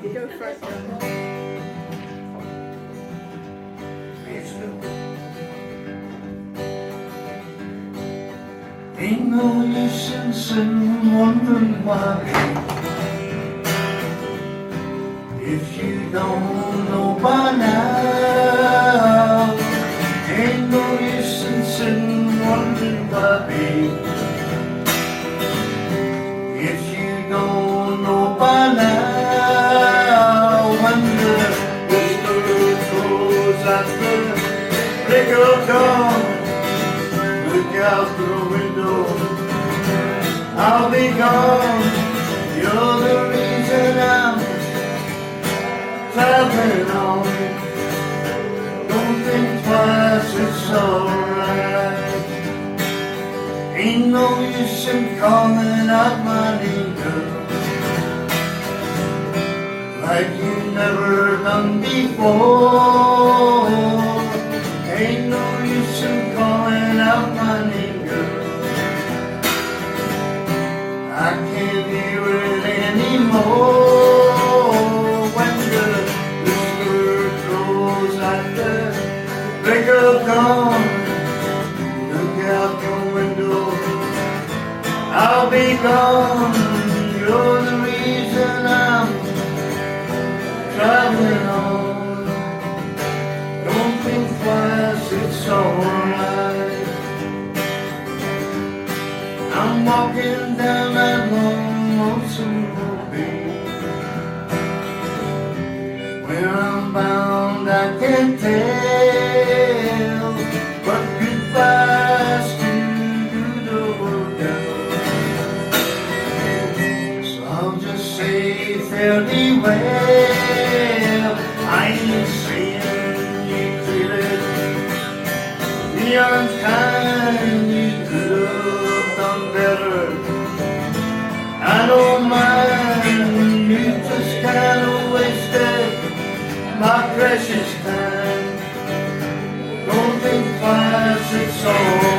Go for it. Ain't no use in sitting wondering why. If you don't know by now, ain't no use in sitting wondering why, babe. If you don't know by now, when the whistle goes at the break of dawn, look out the window, I'll be gone. You're the reason I'm traveling on. Don't think twice, it's alright. Ain't no use in calling out my name, girl, like you never done before. Ain't no use in calling out my name, girl, I can't hear it anymore. When the whisper goes at the break of dawn, look out your window, I'll be gone. You're the reason I'm traveling on. Don't think twice, it's alright. I'm walking down that long, lonesome road, babe. Where I'm bound, I can't tell, but goodbyes to the world out. So I'll just say fairly well. I ain't saying you treated me unkind, you could have done better. I don't mind, you just kinda wasted my precious time. Don't think twice, it's all